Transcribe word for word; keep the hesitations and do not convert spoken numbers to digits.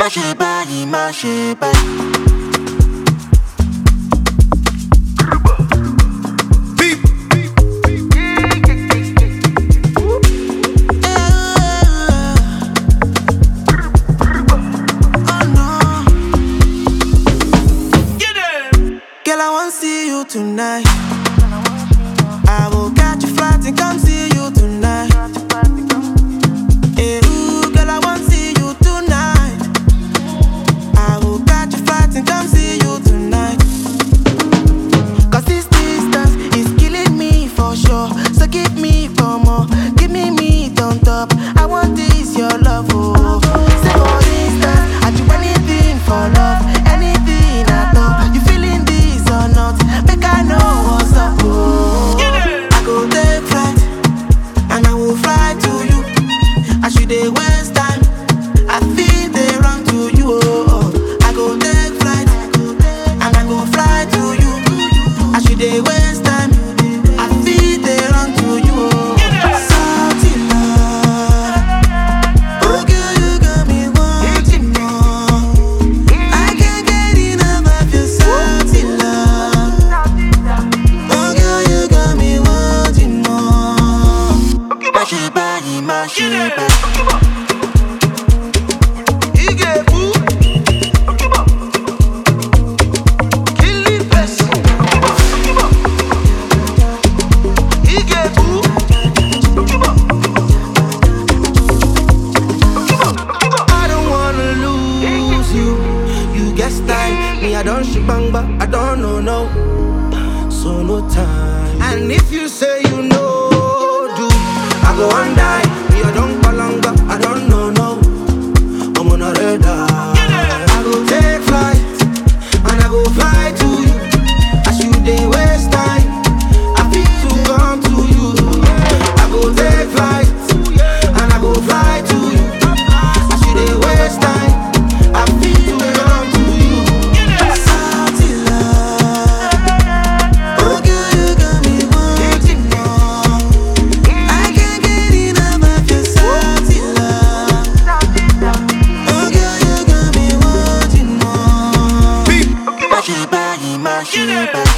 má ṣe báyìí, má ṣe báyìí. See you tonight. I will catch a flight and come see you tonight. Hey, ooh, girl, I want to see you tonight. I will catch a flight and come see you tonight. Cause this distance is killing me for sure. So give me for more, give me meat on top. I want this, your love, oh. Say for instance, I do anything for love, anything at all. You feeling this or not? Make I know what's up, oh. I go take flight, and I will fly to you. I should dey waste time, I feel they run to you, oh. I go take flight, and I go fly to you. I should dey waste time, I feel they run to you, oh. Salty love, oh girl, you got me wanting more. I can't get enough of your salty love. Oh girl, you got me wanting more. Má ṣe báyìí, má ṣe báyìí. I don't wanna lose you. You get style, me I don't shibang, but I don't know no. So no time. And if you say you know, do I go and die? Me I don't balanga, I don't know no. I'm on a radar. I go take flight, and I go fly to you. I should dey waste time, I feel to come to you. I go take flight, and I go fly to you. I should dey waste time, I feel to come to you. Salty love, oh girl, you got me wanting more. I can't get enough of your salty love. Oh girl, you got me wanting more. Má ṣe báyìí, má ṣe báyìí.